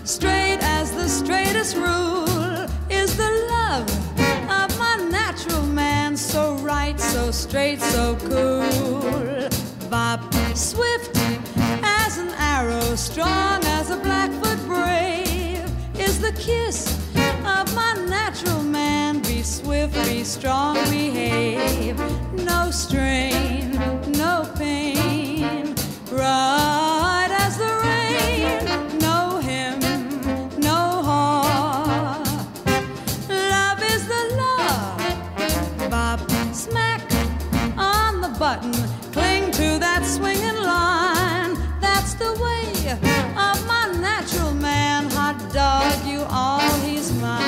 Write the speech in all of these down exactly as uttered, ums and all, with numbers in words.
straight as the straightest rule, is the love of my natural man, so right, so straight, so cool. Bop, swift as an arrow, strong as a Blackfoot brave, is the kiss of my natural man. Be swift, be strong, behave. No strain, no pain, right as the rain. No him, no haw. Love is the law. Bop, smack on the button, cling to that swinging line. That's the way of my natural man. Hot dog, you all, he's mine.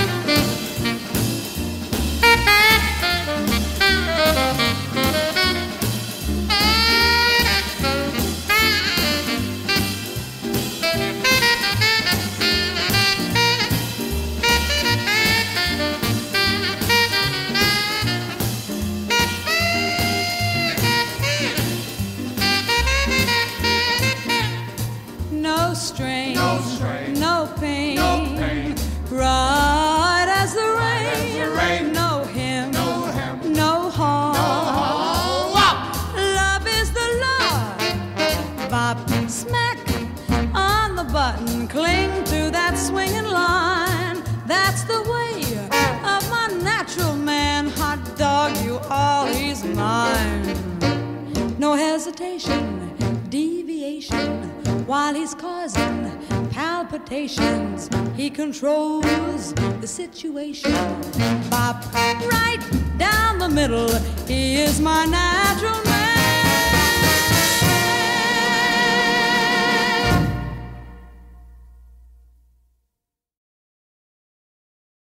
No strain, No strain, no pain, no pain, right as the right as rain. the rain. No him, No him, no haw. oh, wop. Love is the law. Bop, smack on the button, cling to that swinging line. That's the way of my natural man. Hot dog, you all, he's mine. No hesitation, deviation, while he's causing palpitations. He controls the situation. Bop, right down the middle, he is my natural man.